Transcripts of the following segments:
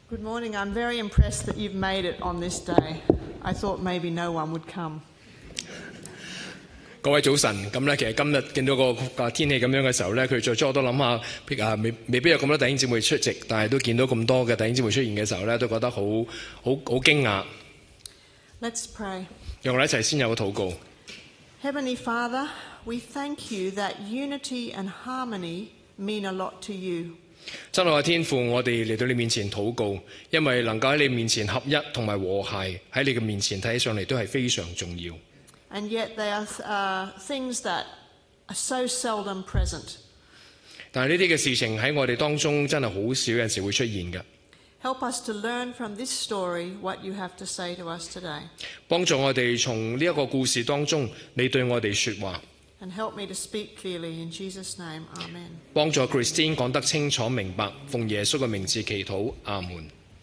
Good morning. I'm very impressed that you've made it on this day. I thought maybe no one would come. 各位早晨，咁咧其實今日見到個天氣咁樣嘅時候咧，佢最初我都諗下，未必有咁多弟兄姊妹出席，但係都見到咁多嘅弟兄姊妹出現嘅時候咧，都覺得好驚訝。 Let's pray. 讓我哋一齊先有個禱告。 Heavenly Father, we thank you that unity and harmony mean a lot to you. 真愛嘅天父，我哋嚟到你面前禱告，因為能夠喺你面前合一同埋和諧，喺你嘅面前睇起上嚟都係非常重要。 And yet they are things that are so seldom present. 但係呢啲嘅事情喺我哋當中真係好少有陣時會出現嘅。 Help us to learn from this story what you have to say to us today. 幫助我哋從呢一個故事當中，你對我哋說話。 And help me to speak clearly in Jesus' name. Amen. 幫助 Christine 講得清楚明白，奉耶穌嘅名字祈禱，阿門。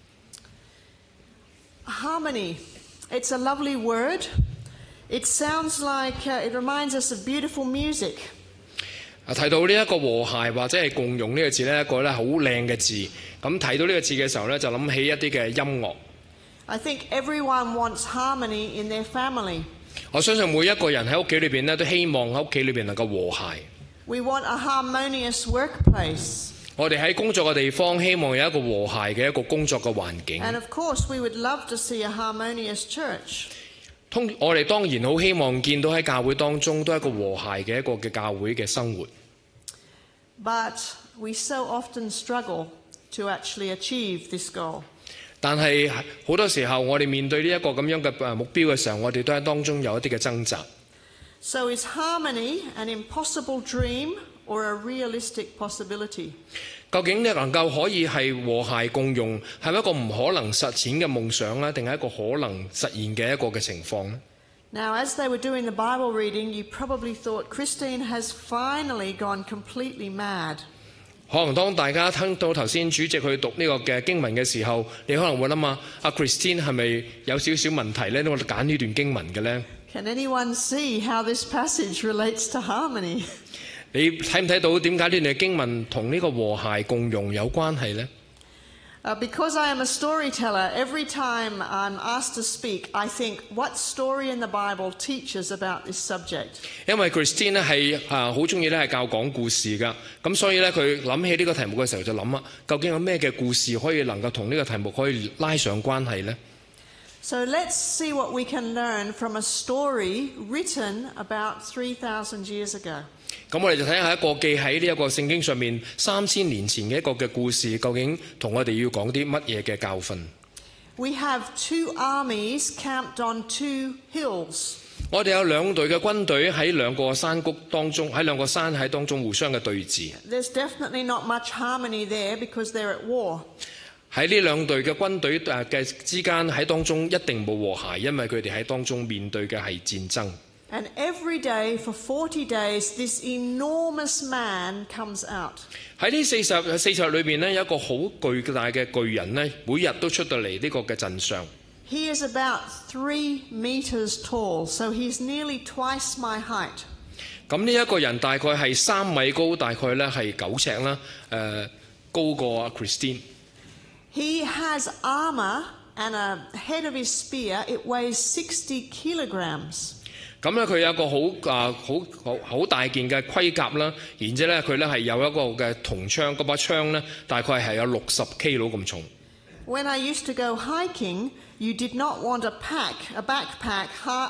Harmony. It's a lovely word. It sounds like it reminds us of beautiful music. 提到呢一個和諧或者係共融呢個字呢，一個咧好靚嘅字。咁睇到呢個字嘅時候呢，就諗起一啲嘅音樂。 I think everyone wants harmony in their family. 我相信每一個人喺屋企裏邊呢，都希望喺屋企裏邊能夠和諧。 We want a harmonious workplace. 我哋喺工作嘅地方，希望有一個和諧嘅一個工作嘅環境。 And of course, we would love to see a harmonious church. 我哋當然好希望見到喺教會當中都係一個和諧嘅一個嘅教會嘅生活。 But we so often struggle to actually achieve this goal. 但係好多時候，我哋面對呢一個咁樣嘅目標嘅時候，我哋都喺當中有一啲嘅掙扎。 So is harmony an impossible dream or a realistic possibility? 究竟你能夠可以係和諧共融，係咪一個唔可能實踐嘅夢想呢？定係一個可能實現嘅一個嘅情況呢？ Now, as they were doing the Bible reading, you probably thought Christine has finally gone completely mad. 可能當大家聽到頭先主席去讀呢個嘅經文嘅時候，你可能會諗啊，阿 Christine 係咪有少少問題呢？我哋揀呢段經文嘅呢？ Can anyone see how this passage relates to harmony? 你睇唔睇到點解呢段經文同呢個和諧共融有關係呢？ Because I am a storyteller, every time I'm asked to speak, I think, what story in the Bible teaches about this subject? 因為 Christine 咧係好中意咧係教講故事㗎，咁所以咧佢諗起呢個題目嘅時候就諗啊，究竟有咩嘅故事可以能夠同呢個題目可以拉上關係呢？ So let's see what we can learn from a story written about 3,000 years ago. 咁我哋就睇下一個記喺呢一個聖經上面3000年前嘅一個嘅故事，究竟同我哋要講啲乜嘢嘅教訓 We have two armies camped on two hills. 我哋有兩隊嘅軍隊喺兩個山谷當中，喺兩個山喺當中互相嘅對峙。 There's definitely not much harmony there because they're at war. 喺呢兩隊嘅軍隊嘅之間喺當中一定冇和諧，因為佢哋喺當中面對嘅係戰爭。 And every day for 40 days, this enormous man comes out. 喺呢40日裏邊呢，有一個好巨大嘅巨人呢，每日都出到嚟呢個嘅陣上。 He is about 3 meters tall, so he's nearly twice my height. 咁呢一個人大概係3米高，大概咧係9尺啦，高過 Christine。 He has armor and a head of his spear. It weighs 60 kilograms. 咁咧佢有一個好大件嘅盔甲啦，然之後咧佢咧係有一個嘅銅槍，嗰把槍咧大概係有60 kilo 咁重。 When I used to go hiking, you did not want a backpack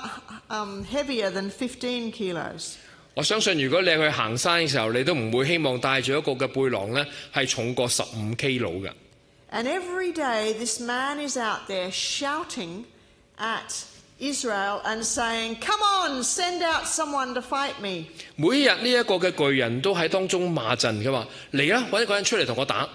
heavier than 15 kilos. 我相信如果你去行山嘅時候，你都唔會希望帶住一個嘅背囊咧係重過15 kilo 嘅。 And every day this man is out there shouting at Israel and saying, "Come on, send out someone to fight me." 每日呢一個嘅巨人都喺當中罵陣嘅話，嚟啦，揾一個人出嚟同我打。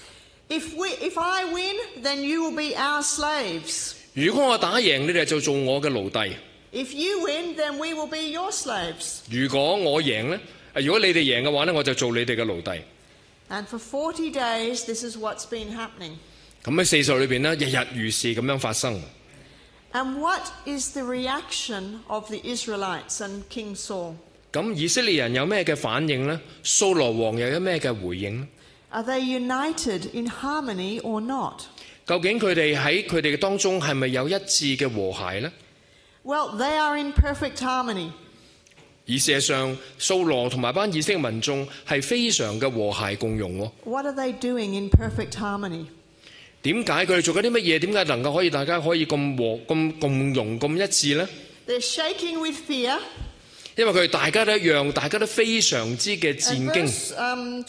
If I win, then you will be our slaves. 如果我打贏，你哋就做我嘅奴隸。 If you win, then we will be your slaves. 如果我贏呢，如果你哋贏嘅話呢，我就做你哋嘅奴隸。 And for 40 days, this is what's been happening. 咁喺40日裏邊呢，日日如是咁樣發生。 And what is the reaction of the Israelites and King Saul? 咁以色列人有咩嘅反應呢？掃羅王又有咩嘅回應呢？ Are they united in harmony or not? 究竟佢哋喺佢哋嘅當中係咪有一致嘅和諧呢？ Well, they are in perfect harmony. 而事實上，掃羅同埋班以色列民眾係非常嘅和諧共融喎。 What are they doing in perfect harmony? 點解佢哋做緊啲乜嘢？點解能夠可以大家可以咁共融咁一致呢？ They're shaking with fear. 因為佢哋大家都一樣，大家都非常之嘅 And 戰驚。 verse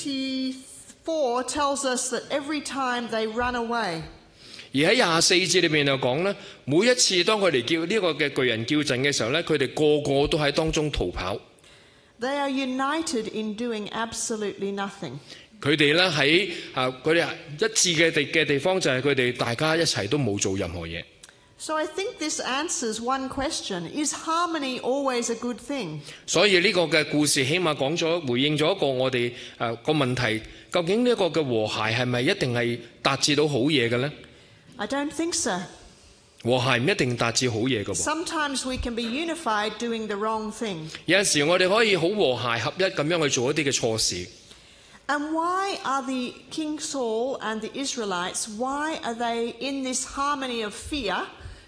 24 tells us that every time they run away, 而喺24節裏面就講咧，每一次當佢哋叫呢個嘅巨人叫陣嘅時候咧，佢哋個個都喺當中逃跑。 they are united in doing absolutely nothing. 佢哋咧喺佢哋一致嘅地方就係佢哋大家一齊都冇做任何嘢。 So I think this answers one question. Is harmony always a good thing? 所以呢個嘅故事起碼回應咗一個我哋個問題，究竟呢個嘅和諧係咪一定係達至到好嘢嘅呢？ I don't think so. 和諧唔一定達至好嘢嘅喎。 Sometimes we can be unified doing the wrong thing. 有陣時我哋可以好和諧合一咁樣去做一啲嘅錯事。 And why are the King Saul and the Israelites, why are they in this harmony of fear?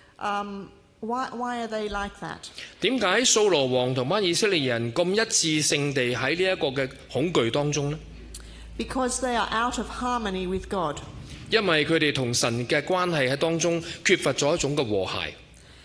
Why are they like that? 點解掃羅王同班以色列人咁一致性地喺呢一個嘅恐懼當中呢？ Because they are out of harmony with God. 因為佢哋同神嘅關係喺當中缺乏咗一種嘅和諧。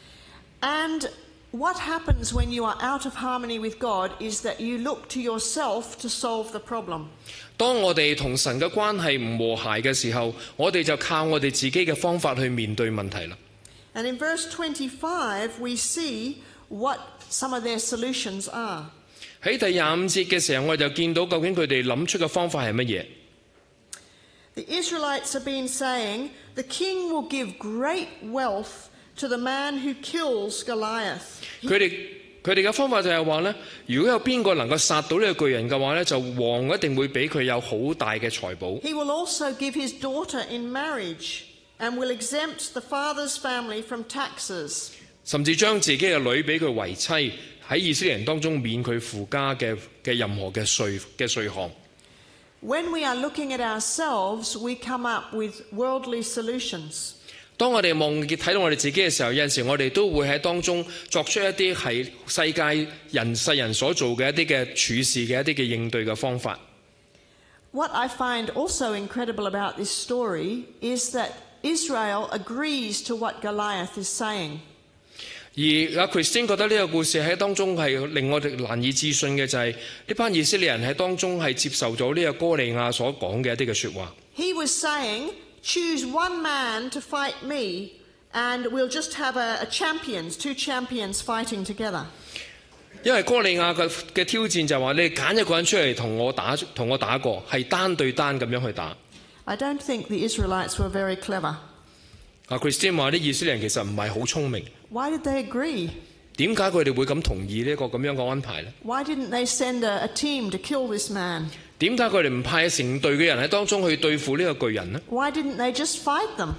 And what happens when you are out of harmony with God is that you look to yourself to solve the problem. 當我哋同神嘅關係唔和諧嘅時候，我哋就靠我哋自己嘅方法去面對問題啦。 And in verse 25, we see what some of their solutions are. 喺第25節嘅時候，我就見到究竟佢哋諗出嘅方法係乜嘢。 The Israelites have been saying, the king will give great wealth to the man who kills Goliath. 佢哋嘅方法就係話呢，如果有邊個能夠殺到呢個巨人嘅話呢，就王一定會俾佢有好大嘅財寶。 He will also give his daughter in marriage and will exempt the father's family from taxes. 甚至將自己嘅女俾佢為妻，喺以色列人當中免佢父家嘅任何嘅稅項。 When we are looking at ourselves, we come up with worldly solutions. 當我哋睇到我哋自己嘅時候，有陣時我哋都會喺當中作出一啲係世人所做嘅一啲嘅處事嘅一啲嘅應對嘅方法。 What I find also incredible about this story is that Israel agrees to what Goliath is saying. 而阿 Christine 覺得呢個故事喺當中係令我哋難以置信嘅就係呢班以色列人喺當中係接受咗呢個哥利亞所講嘅一啲嘅説話。 He was saying, choose one man to fight me and we'll just have two champions fighting together. 因為哥利亞嘅挑戰就係話你揀一個人出嚟同我打過，係單對單咁樣去打。 I don't think the Israelites were very clever. 阿 Christine 話啲以色列人其實唔係好聰明。 Why did they agree? 點解佢哋會咁同意呢個咁樣嘅安排呢？ Why didn't they send a team to kill this man? 點解佢哋唔派成隊嘅人喺當中去對付呢個巨人呢？ Why didn't they just fight them?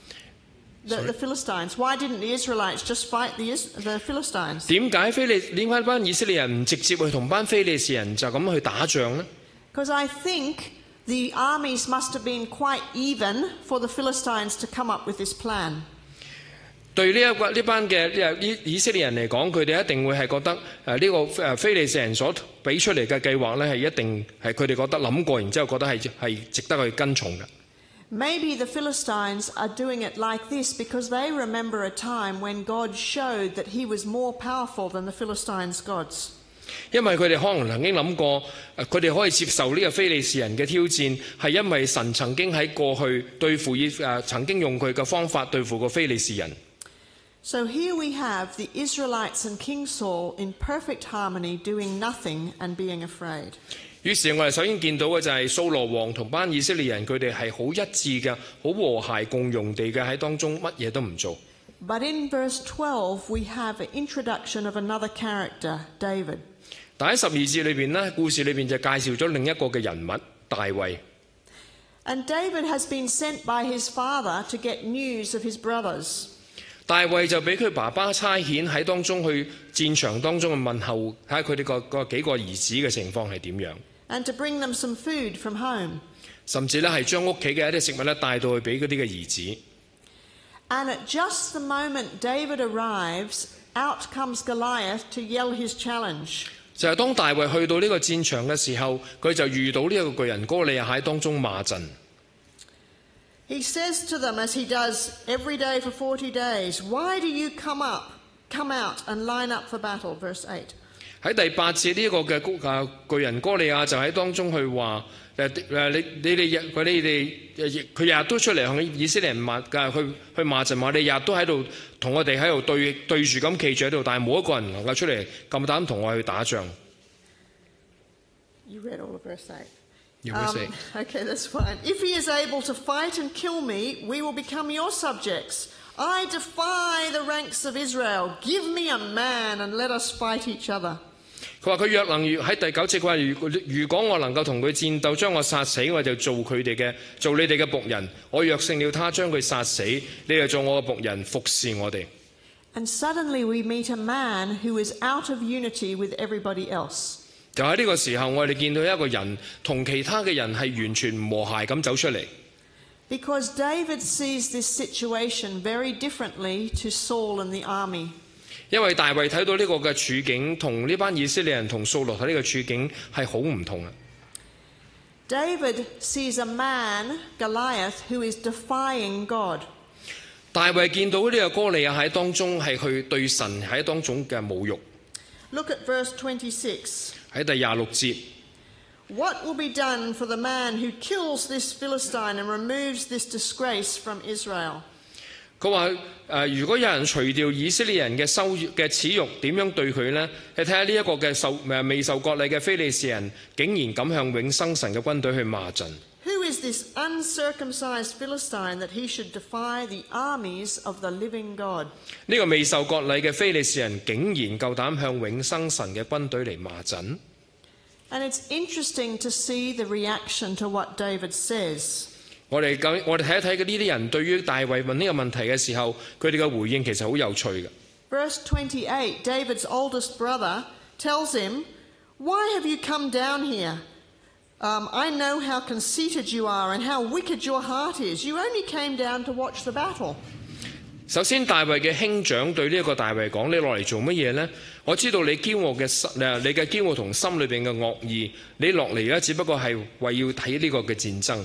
The Philistines. Why didn't the Israelites just fight the Philistines? 點解班以色列人唔直接去同班非利士人就咁去打仗呢？ Because I think the armies must have been quite even for the Philistines to come up with this plan. 對呢班嘅以色列人嚟講，佢哋一定會係覺得呢個非利士人所俾出嚟嘅計劃呢，係一定係佢哋覺得諗過，然之後覺得係值得去跟從嘅。 Maybe the Philistines are doing it like this because they remember a time when God showed that he was more powerful than the Philistines' gods. 因為佢哋可能曾經諗過，佢哋可以接受呢個非利士人嘅挑戰，係因為神曾經喺過去對付曾經用佢嘅方法對付過非利士人。 So here we have the Israelites and King Saul in perfect harmony doing nothing and being afraid. 於是我哋首先見到嘅就係掃羅王同班以色列人，佢哋係好一致嘅，好和諧共融地嘅喺當中乜嘢都唔做。 But in verse 12 we have an introduction of another character, David. 但喺12節裏邊呢，故事裏邊就介紹咗另一個嘅人物大衛。 And David has been sent by his father to get news of his brothers. 大衛就俾佢爸爸差遣喺當中去戰場當中去問候，睇下佢哋個幾個兒子嘅情況係點樣。 And to bring them some food from home. 甚至咧係將屋企嘅一啲食物咧帶到去俾嗰啲嘅兒子。 And at just the moment David arrives, out comes Goliath to yell his challenge. 就係當大衛去到呢個戰場嘅時候，佢就遇到呢一個巨人哥利亞喺當中罵陣。 He says to them, as he does every day for 40 days, "Why do you come out and line up for battle?" Verse 8. 喺第8節呢個嘅巨人哥利亞就喺當中去話佢日日都出嚟向以色列人去罵陣話，你日日都喺度同我哋喺度對住咁企住喺度，但係冇一個人能夠出嚟咁膽同我去打仗。 You read all of verse 8. You will say. Okay, that's fine. If he is able to fight and kill me, we will become your subjects. I defy the ranks of Israel. Give me a man and let us fight each other. 佢話佢若能喺第9節佢話，如果我能夠同佢戰鬥，將我殺死，我就做你哋嘅僕人。我若勝了他，將佢殺死，你就做我嘅僕人，服侍我哋。 And suddenly we meet a man who is out of unity with everybody else. 就喺呢個時候，我哋見到一個人同其他嘅人係完全唔和諧咁走出嚟。 Because David sees this situation very differently to Saul and the army. 因為大衛睇到呢個嘅處境，同呢班以色列人同掃羅睇呢個處境係好唔同啊。 David sees a man, Goliath, who is defying God. 大衛見到呢個哥利亞喺當中係去對神喺當中嘅侮辱。 Look at verse 26. 喺第26節。 What will be done for the man who kills this Philistine and removes this disgrace from Israel? 佢話如果有人除掉以色列人嘅恥辱，點樣對佢呢？你睇下呢一個嘅未受割禮嘅非利士人，竟然敢向永生神嘅軍隊去罵陣。 Who is this uncircumcised Philistine that he should defy the armies of the living God? 呢個未受割禮嘅非利士人，竟然夠膽向永生神嘅軍隊嚟罵陣。 And it's interesting to see the reaction to what David says. 我哋睇一睇呢啲人對於大衛問呢個問題嘅時候，佢哋嘅回應其實好有趣嘅。 Verse 28, David's oldest brother tells him, "Why have you come down here? I know how conceited you are and how wicked your heart is. You only came down to watch the battle." 首先，大衛嘅兄長對呢一個大衛講：你落嚟做乜嘢呢？我知道你驕傲同心裏邊嘅惡意，你落嚟咧只不過係為要睇呢個嘅戰爭。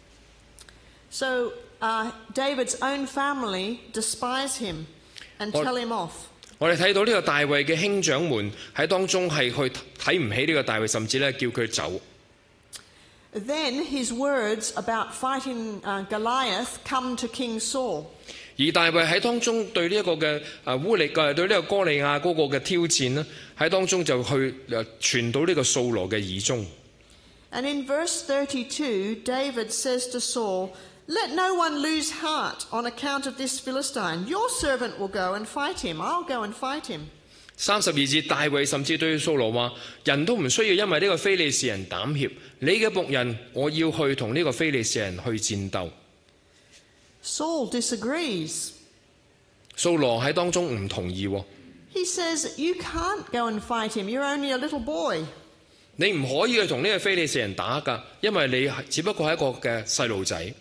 So David's own family despise him and tell him off. 我哋睇到呢個大衛嘅兄長們喺當中係去睇唔起呢個大衛，甚至咧叫佢走。 Then his words about fighting Goliath come to King Saul. 而大衛喺當中對呢一個嘅對呢個哥利亞嗰個嘅挑戰呢，喺當中就去傳到呢個掃羅嘅耳中。 And in verse 32, David says to Saul, "Let no one lose heart on account of this Philistine. Your servant will go and fight him. I'll go and fight him." 32 節，大衛甚至對掃羅話：人都唔需要因為呢個非利士人膽怯，你嘅僕人我要去同呢個非利士人去戰鬥。 Saul disagrees. 掃羅喺當中唔同意。 He says, "You can't go and fight him. You're only a little boy." 你唔可以去同呢個非利士人打㗎，因為你只不過係一個嘅細路仔。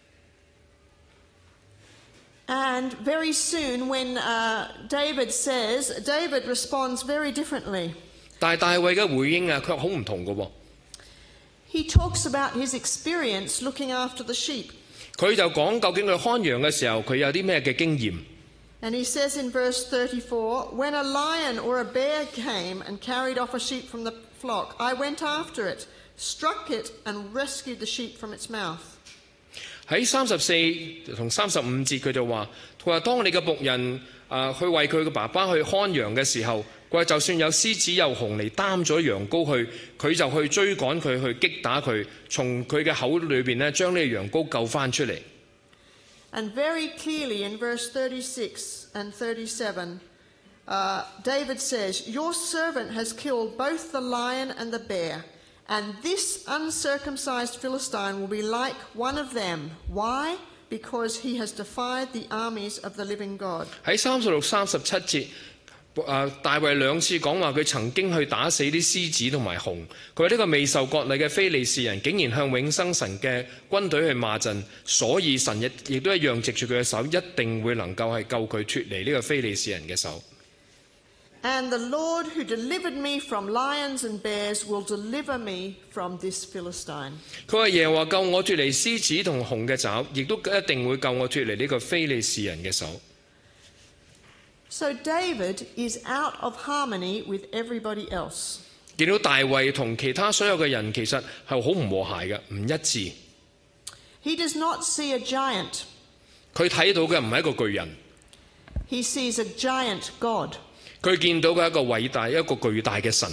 And very soon when David responds very differently. 但係大衛嘅回應卻好唔同㗎。 He talks about his experience looking after the sheep. 佢就講究竟佢看羊嘅時候，佢有啲咩嘅經驗。 And he says in verse 34, "When a lion or a bear came and carried off a sheep from the flock, I went after it, struck it and rescued the sheep from its mouth." 喺34同35節佢就話：當你嘅僕人去為佢嘅爸爸去看羊嘅時候，佢話就算有獅子有熊嚟擔咗羊羔去，佢就去追趕佢，去擊打佢，從佢嘅口裏邊咧將呢個羊羔救翻出嚟。 And very clearly in verse 36 and 37, David says, "Your servant has killed both the lion and the bear, and this uncircumcised Philistine will be like one of them. Why? Because he has defied the armies of the living God." 喺36、37節， 大衛兩次講話佢曾經去打死啲獅子同埋熊，佢話呢個未受割禮嘅非利士人竟然向永生神嘅軍隊去罵陣，所以神亦都一樣藉住佢嘅手，一定會能夠係救佢脫離呢個非利士人嘅手。 And the Lord who delivered me from lions and bears will deliver me from this Philistine. 佢話耶和華救我脫離獅子同熊嘅爪，亦都一定會救我脫離呢個非利士人嘅手。 So David is out of harmony with everybody else. 見到大衛同其他所有嘅人其實係好唔和諧嘅，唔一致。 He does not see a giant. 佢睇到嘅唔係一個巨人， He sees a giant God. 佢見到嘅係一個偉大、一個巨大嘅神。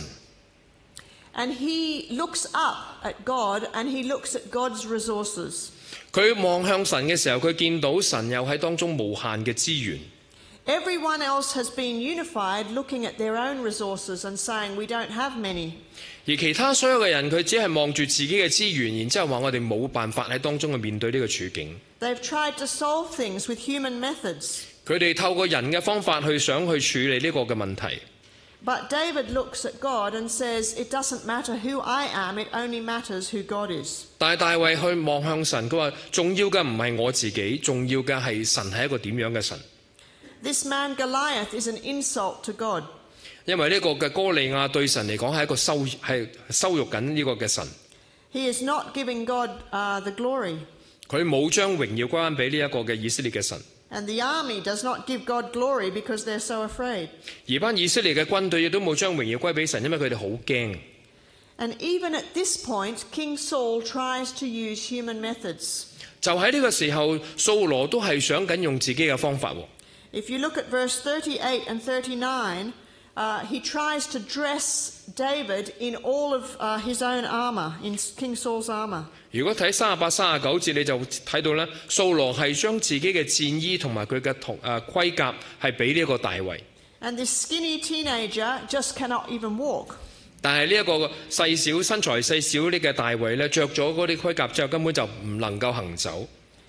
And he looks up at God and he looks at God's resources. 佢望向神嘅時候，佢見到神又喺當中無限嘅資源。 Everyone else has been unified, looking at their own resources and saying, we don't have many. 而其他所有嘅人，佢只係望住自己嘅資源，然之後話我哋冇辦法喺當中去面對呢個處境。 They've tried to solve things with human methods. 佢哋透過人嘅方法去想去處理呢個嘅問題。 But David looks at God and says, it doesn't matter who I am, it only matters who God is. 但係大衛去望向神，佢話重要嘅唔係我自己，重要嘅係神係一個點樣嘅神。 This man Goliath is an insult to God. 因為呢個嘅哥利亞對神嚟講係一個係羞辱緊呢個嘅神。 He is not giving God the glory. 佢冇將榮耀歸翻俾呢一個嘅以色列嘅神。 And the army does not give God glory because they're so afraid. 而班以色列嘅軍隊亦都冇將榮耀歸俾神，因為佢哋好驚。 And even at this point, King Saul tries to use human methods. 就喺呢個時候，掃羅都係想緊用自己嘅方法。 If you look at verse 38 and 39, he tries to dress David in all of his own armor, in King Saul's armor. 如果睇38、39節，你就睇到咧，掃羅係將自己嘅戰衣同埋佢嘅盔甲係俾呢一個大衛。 And this skinny teenager just cannot even walk. 但係呢一個細小身材細小呢嘅大衛咧，着咗嗰啲盔甲之後，根本就唔能夠行走。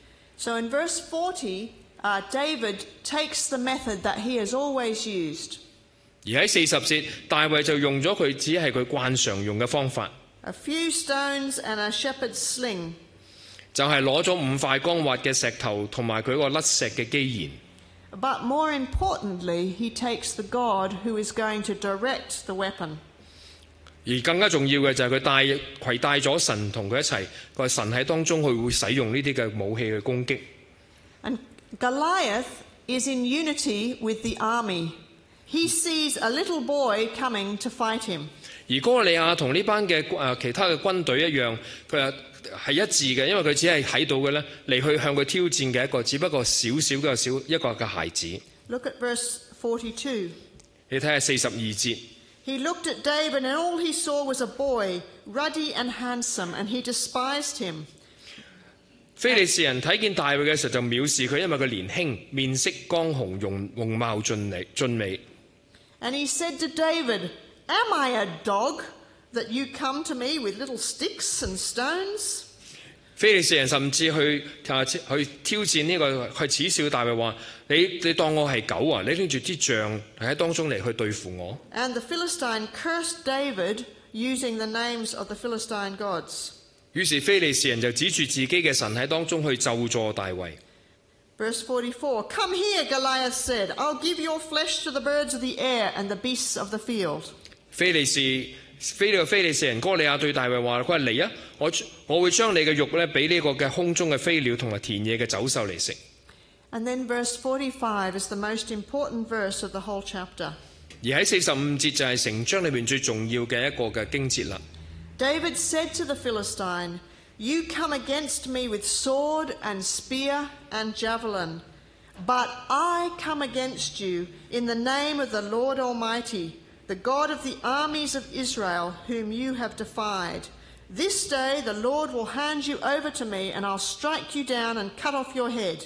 So in verse 40, David takes the method that he has always used. 而喺40節，大衛就用咗佢只係佢慣常用嘅方法。 A few stones and a shepherd's sling. 就係攞咗5塊光滑嘅石頭同埋佢個甩石嘅機弦。 But more importantly, he takes the God who is going to direct the weapon. 而更加重要嘅就係佢攜帶咗神同佢一齊，個神喺當中佢會使用呢啲嘅武器去攻擊。 And Goliath is in unity with the army. He sees a little boy coming to fight him. 而哥利亞同呢班嘅其他嘅軍隊一樣，佢係一致嘅，因為佢只係睇到嘅咧嚟去向佢挑戰嘅一個，只不過小一個嘅孩子。 Look at verse 42. 你睇下42節。 He looked at David and all he saw was a boy, ruddy and handsome, and he despised him. 非利士人睇見大衛嘅時候就藐視佢，因為佢年輕，面色剛紅，容貌俊美。 And he said to David, Am I a dog that you come to me with little sticks and stones? 非利士人甚至去挑戰呢個，去恥笑大衛話：你當我係狗啊！你拎住啲杖喺當中嚟去對付我。 And the Philistine cursed David using the names of the Philistine gods. 於是非利士人就指住自己嘅神喺當中去咒詛大衛。 Verse 44, Come here, Goliath said, I'll give your flesh to the birds of the air and the beasts of the field. 非利士人哥利亞對大衛話：佢話嚟啊！我會將你嘅肉咧俾呢個嘅空中嘅飛鳥同埋田野嘅走獸嚟食。 And then verse 45 is the most important verse of the whole chapter. 而喺45節就係成章裏面最重要嘅一個嘅經節啦。 David said to the Philistine, You come against me with sword and spear and javelin, but I come against you in the name of the Lord Almighty, the God of the armies of Israel, whom you have defied. This day the Lord will hand you over to me, and I'll strike you down and cut off your head.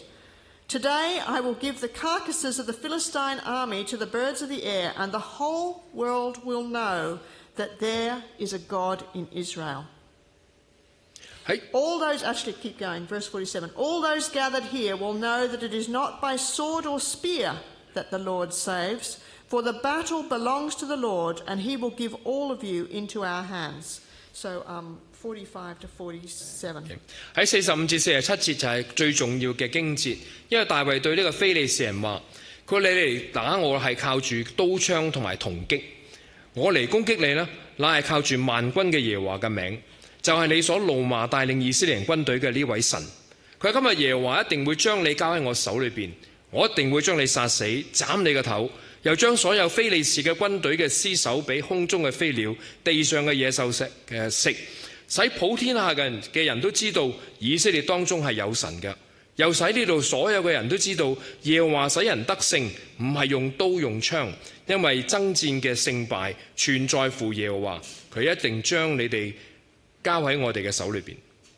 Today I will give the carcasses of the Philistine army to the birds of the air, and the whole world will know that there is a God in Israel. All those, actually keep going, verse 47. All those gathered here will know that it is not by sword or spear that the Lord saves. For the battle belongs to the Lord, and he will give all of you into our hands. So 45 to 47. 喺45至47節就係最重要嘅經節，因為大衛對呢個非利士人話：佢你嚟打我係靠住刀槍同埋銅戟，我嚟攻擊你呢，乃係靠住萬軍嘅耶和華嘅名，就係你所怒罵帶領以色列人軍隊嘅呢位神。佢今日耶和華一定會將你交喺我手裏邊，我一定會將你殺死，斬你個頭。又將所有非利士嘅軍隊嘅屍首俾空中嘅飛鳥、地上嘅野獸食，使普天下嘅人都知道以色列當中係有神嘅，又使呢度所有嘅人都知道耶和華使人得勝，唔係用刀用槍，因為爭戰嘅勝敗全在乎耶和華，佢一定將你哋交喺我哋嘅手裏邊。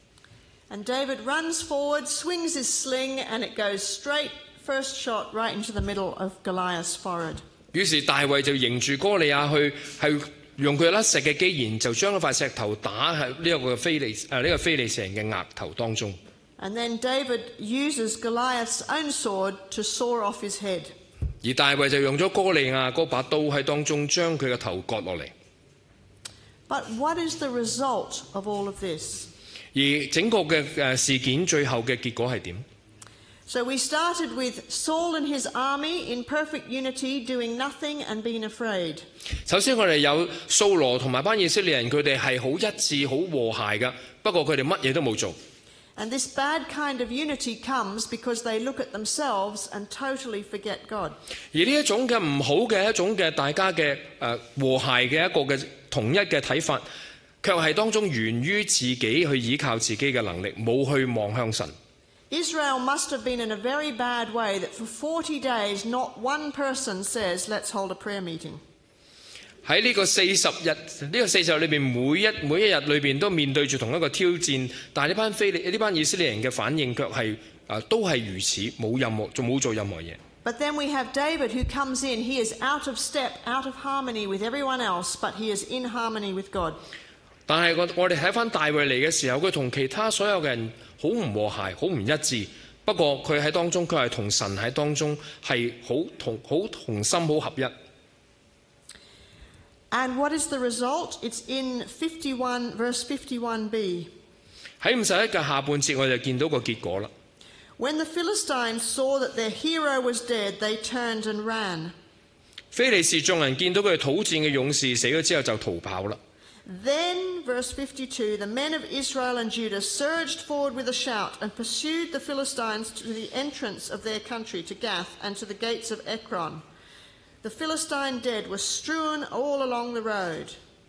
And David runs forward, swings his sling, and it goes straight.First shot right into the middle of Goliath's forehead. 於是大衛就迎住哥利亞去，係用佢甩石嘅機弦，就將一塊石頭打喺呢個非利士人嘅額頭當中。And then David uses Goliath's own sword to saw off his head. 而大衛就用咗哥利亞嗰把刀喺當中將佢嘅頭割落嚟。But what is the result of all of this? 而整個嘅事件最後嘅結果係點？So we started with Saul and his army in perfect unity, doing nothing and being afraid. 首先我哋有掃羅同埋班以色列人，佢哋係好一致、好和諧㗎，不過佢哋乜嘢都冇做。And this bad kind of unity comes because they look at themselves and totally forget God. 而呢一種嘅唔好嘅一種嘅大家嘅和諧嘅一個嘅統一嘅睇法，卻係當中源於自己去依靠自己嘅能力，冇去望向神。Israel must have been in a very bad way that for 40 days not one person says, let's hold a prayer meeting. 喺呢個40日裏邊，每一日裏邊都面對住同一個挑戰，但係呢班以色列人嘅反應卻係都係如此，冇做任何嘢。But then we have David who comes in. He is out of step, out of harmony with everyone else, but he is in harmony with God. 但係我哋睇翻大衛嚟嘅時候，佢同其他所有嘅人好唔和諧，好唔一致。不過佢喺當中，佢係同神喺當中係好同心，好合一。And what is the result? It's in 51 verse 51b. 喺51嘅下半節，我就見到個結果啦。When the Philistines saw that their hero was dead, they turned and ran. 非利士眾人見到佢哋討戰嘅勇士死咗之後，就逃跑啦。Then, verse 52, the men of Israel and Judah surged forward with a shout and pursued the Philistines to the entrance of their country, to Gath and to the gates of Ekron. The Philistine dead was strewn all along the road.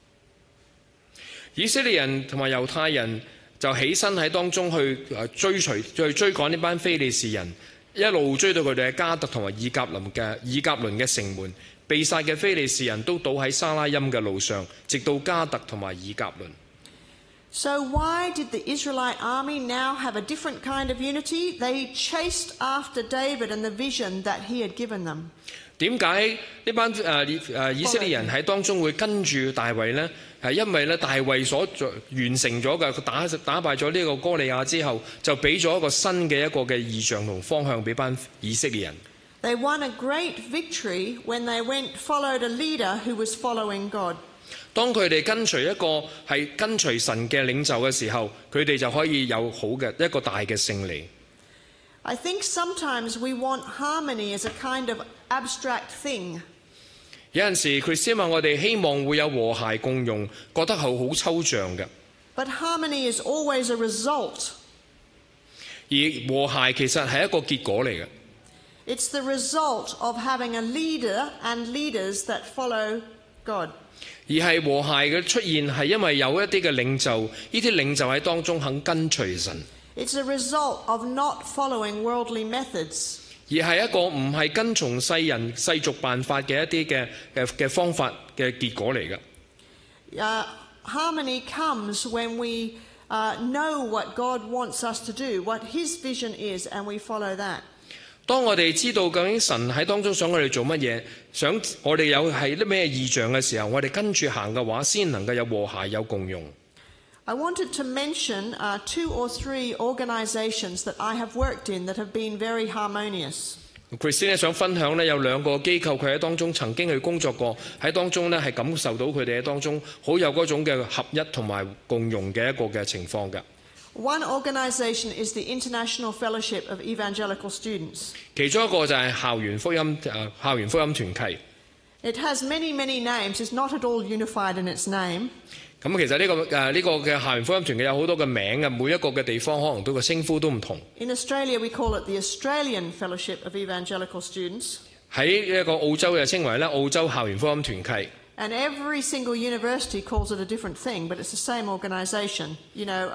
以色列人同埋猶太人就起身喺當中去追趕呢班非利士人，一路追到佢哋嘅加特同埋以甲倫嘅城門。被殺嘅非利士人都倒喺沙拉音嘅路上，直到加特同埋以甲倫。So why did the Israelite army now have a different kind of unity? They chased after David and the vision that he had given them. 點解呢班以色列人喺當中會跟住大衛呢？係因為咧大衛所完成咗嘅打敗咗呢個哥利亞之後，就俾咗一個新嘅一個嘅異象同方向俾班以色列人。They won a great victory when they followed a leader who was following God. 當佢哋跟隨一個係跟隨神嘅領袖嘅時候，佢哋就可以有好嘅一個大嘅勝利。I think sometimes we want harmony as a kind of abstract thing. 有陣時 Christian 話我哋希望會有和諧共融，覺得係好抽象嘅。But harmony is always a result. 而和諧其實係一個結果嚟嘅。It's the result of having a leader and leaders that follow God. 而係和諧嘅出現係因為有一啲嘅領袖，呢啲領袖喺當中肯跟隨神。It's a result of not following worldly methods. 而係一個唔係跟從世俗辦法嘅一啲嘅方法嘅結果嚟嘅。Harmony comes when we know what God wants us to do, what His vision is, and we follow that. 當我哋知道究竟神喺當中想我哋做乜嘢，想我哋有係啲咩異象嘅時候，我哋跟住行嘅話，先能夠有和諧有共融。I wanted to mention 2 or 3 organizations that I have worked in that have been very harmonious. Christine 咧想分享咧有兩個機構，佢喺當中曾經去工作過，喺當中咧係感受到佢哋喺當中好有嗰種嘅合一同埋共融嘅一個嘅情況嘅。 One organization is the International Fellowship of Evangelical Students. 其中一個就係校園福音團契。 It has many, many names. It's not at all unified in its name. 咁其實呢個嘅校園福音團契有好多嘅名嘅，每一個嘅地方可能都個稱呼都唔同。 In Australia, we call it the Australian Fellowship of Evangelical Students. 喺一個澳洲就稱為咧澳洲校園福音團契。 And every single university calls it a different thing, but it's the same organisation. You know,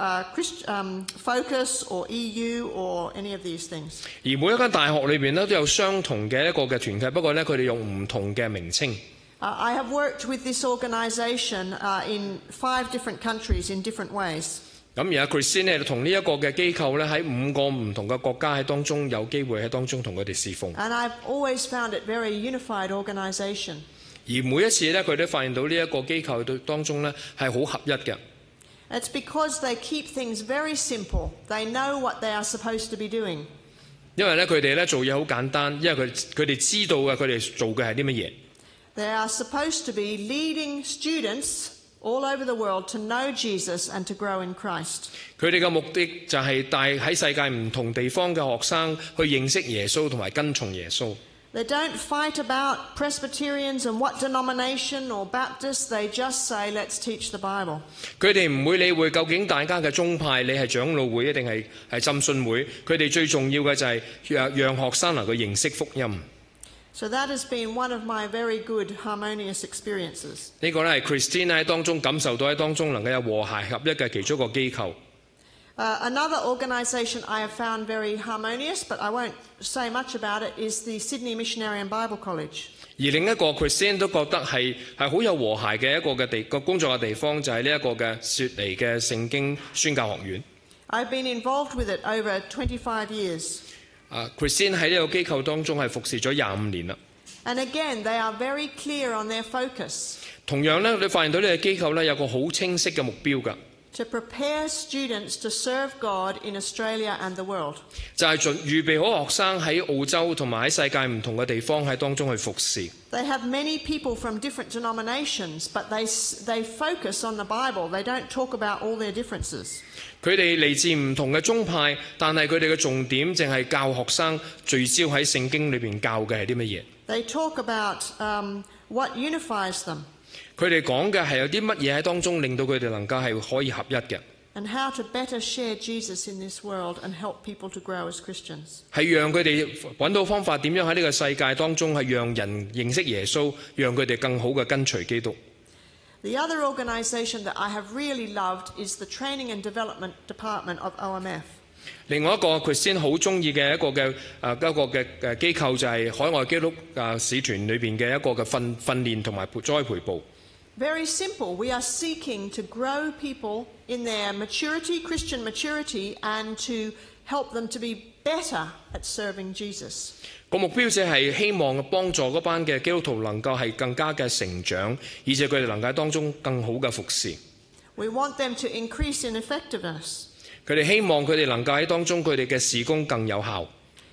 Focus or EU or any of these things. 而每一間大學裏邊咧都有相同嘅一個嘅團契，不過咧佢哋用唔同嘅名稱。 I have worked with this organisation in 5 different countries in different ways. 咁而家 Christine 咧同呢一個嘅機構咧喺5個唔同嘅國家喺當中有機會喺當中同佢哋侍奉。 And I've always found it very unified organisation. 而每一次咧，佢都發現到呢一個機構當中咧係好合一嘅。 It's because they keep things very simple. They know what they are supposed to be doing. 因為咧佢哋咧做嘢好簡單，因為佢哋知道嘅佢哋做嘅係啲乜嘢。 They are supposed to be leading students all over the world to know Jesus and to grow in Christ. 佢哋嘅目的就係帶喺世界唔同地方嘅學生去認識耶穌同埋跟從耶穌。 They don't fight about Presbyterians and what denomination or Baptists. They just say, let's teach the Bible. 佢哋唔會理會究竟大家嘅宗派，你係長老會定係浸信會。佢哋最重要嘅就係讓學生能夠認識福音。 So that has been one of my very good harmonious experiences. 呢個咧係 Christine 喺當中感受到喺當中能夠有和諧合一嘅其中一個機構。 Another organisation I have found very harmonious, but I won't say much about it, is the Sydney Missionary and Bible College. 而另一個 Christine 都覺得係好有和諧嘅一個工作嘅地方，就係呢一個嘅雪梨嘅聖經宣教學院。 I've been involved with it over 25 years. Christine 喺呢個機構當中係服侍咗25年啦。 And again, they are very clear on their focus. 同樣咧，你發現到呢個機構咧有個好清晰嘅目標㗎。 To prepare students to serve God in Australia and the world. 就係預備好學生喺澳洲同埋喺世界唔同嘅地方喺當中去服侍。 They have many people from different denominations, but they focus on the Bible. They don't talk about all their differences. 佢哋嚟自唔同嘅宗派，但係佢哋嘅重點淨係教學生聚焦喺聖經裏邊教嘅係啲乜嘢。 They talk about what unifies them. 佢哋講嘅係有啲乜嘢喺當中令到佢哋能夠係可以合一嘅。 And how to better share Jesus in this world and help people to grow as Christians. 係讓佢哋揾到方法點樣喺呢個世界當中係讓人認識耶穌，讓佢哋更好嘅跟隨基督。 The other organisation that I have really loved is the Training and Development Department of OMF. 另外一個 Christine 好中意嘅一個嘅機構就係海外基督使團裏邊嘅一個嘅訓練同埋栽培部。 Very simple. We are seeking to grow people in their maturity, Christian maturity, and to help them to be better at serving Jesus. 個目標就係希望幫助嗰班嘅基督徒能夠係更加嘅成長，而且佢哋能夠喺當中更好嘅服侍。 We want them to increase in effectiveness. 佢哋希望佢哋能夠喺當中佢哋嘅事工更有效。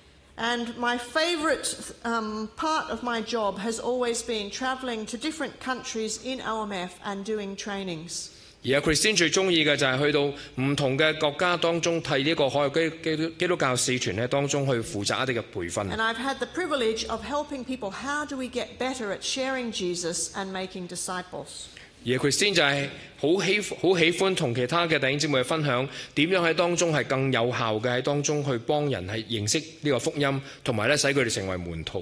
And my favourite part of my job has always been travelling to different countries in OMF and doing trainings. 而阿 Christine 最中意嘅就係去到唔同嘅國家當中，替呢個海外基督教使團咧當中去負責一啲嘅培訓。 And I've had the privilege of helping people. How do we get better at sharing Jesus and making disciples? 而 Christine 就係好喜歡同其他嘅弟兄姊妹分享點樣喺當中係更有效嘅喺當中去幫人係認識呢個福音，同埋咧使佢哋成為門徒。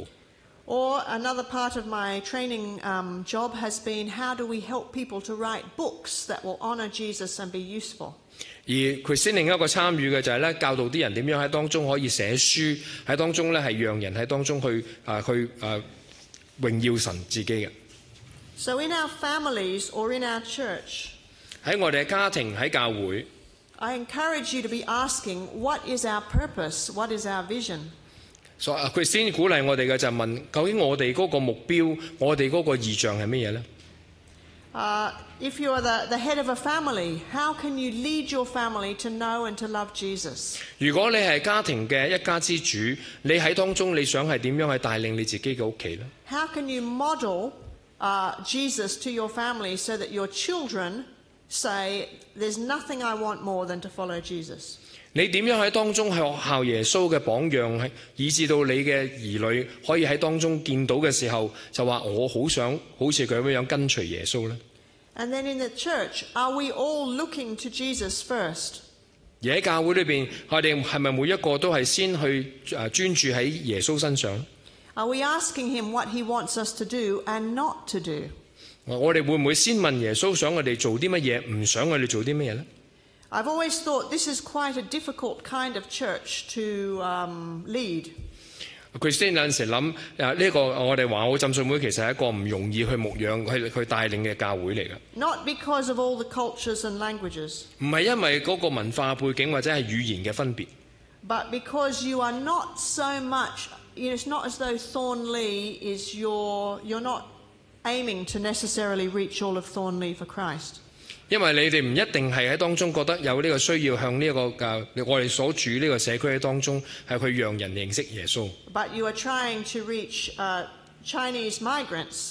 Or another part of my training job has been how do we help people to write books that will honour Jesus and be useful? 而 Christine 另一個參與嘅就係咧教導啲人點樣喺當中可以寫書，喺當中咧係讓人喺當中去榮耀神自己嘅。 So in our families or in our church, 喺我哋嘅家庭喺教會 I encourage you to be asking, what is our purpose? What is our vision? 所以佢先鼓勵我哋嘅就係問，究竟我哋嗰個目標，我哋嗰個異象係乜嘢呢？ If you are the head of a family, how can you lead your family to know and to love Jesus? 如果你係家庭嘅一家之主，你喺當中你想係點樣去帶領你自己嘅屋企呢？ How can you model Jesus to your family so that your children say, there's nothing I want more than to follow Jesus? 你點樣喺當中係學效耶穌嘅榜樣，以致到你嘅兒女可以喺當中見到嘅時候，就話我好想好似佢咁樣跟隨耶穌呢？ And then in the church, are we all looking to Jesus first? 而喺教會裏邊，我哋係咪每一個都係先去專注喺耶穌身上？ Are we asking him what he wants us to do and not to do? 我哋會唔會先問耶穌想我哋做啲乜嘢，唔想我哋做啲乜嘢呢？ I've always thought this is quite a difficult kind of church to lead. 佢先有陣時諗呢個我哋華澳浸信會其實係一個唔容易去牧養去帶領嘅教會嚟嘅。 Not because of all the cultures and languages, 唔係因為嗰個文化背景或者係語言嘅分別， but because you are not so much, it's not as though Thornley is you're not aiming to necessarily reach all of Thornley for Christ. 因為你哋唔一定係喺當中覺得有呢個需要向呢個我哋所住呢個社區喺當中係去讓人認識耶穌。 But you are trying to reach Chinese migrants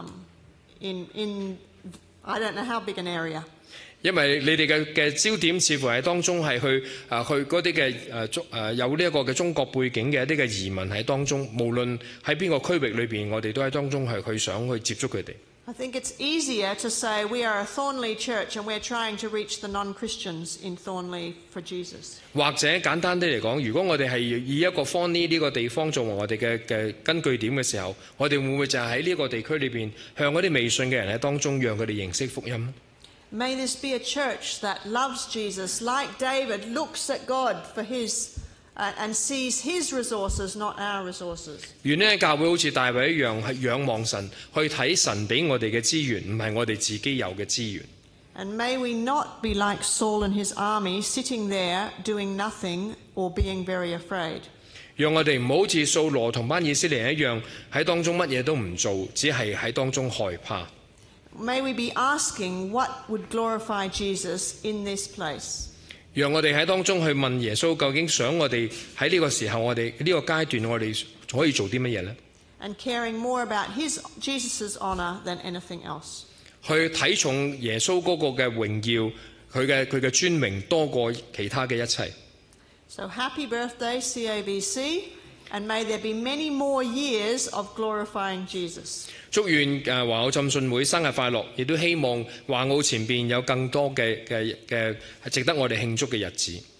in I don't know how big an area. 因為你哋嘅焦點似乎係當中係去嗰啲嘅有呢一個嘅中國背景嘅一啲嘅移民喺當中，無論喺邊個區域裏邊，我哋都喺當中係去想去接觸佢哋。 I think it's easier to say we are a Thornley church and we're trying to reach the non-Christians in Thornley for Jesus. 或者簡單啲嚟講，如果我哋係以一個 Thornley 呢個地方作為我哋嘅根據點嘅時候，我哋會唔會就係喺呢個地區裏邊向嗰啲未信嘅人喺當中，讓佢哋認識福音呢？ May this be a church that loves Jesus, like David looks at God for his and sees his resources, not our resources. 願呢教會好似大衛一樣，係仰望神，去睇神俾我哋嘅資源，唔係我哋自己有嘅資源。 And may we not be like Saul and his army, sitting there doing nothing or being very afraid. 讓我哋唔好似掃羅同班以色列人一樣，喺當中乜嘢都唔做，只係喺當中害怕。 May we be asking what would glorify Jesus in this place. 讓我哋喺當中去問耶穌，究竟想我哋喺呢個時候，我哋呢個階段，我哋可以做啲乜嘢呢？ And caring more about Jesus' honor than anything else. 去睇重耶穌嗰個嘅榮耀，佢嘅尊榮多過其他嘅一切。 So happy birthday, CABC, and may there be many more years of glorifying Jesus. 祝願華澳浸信會生日快樂，亦都希望華澳前邊有更多嘅值得我哋慶祝嘅日子。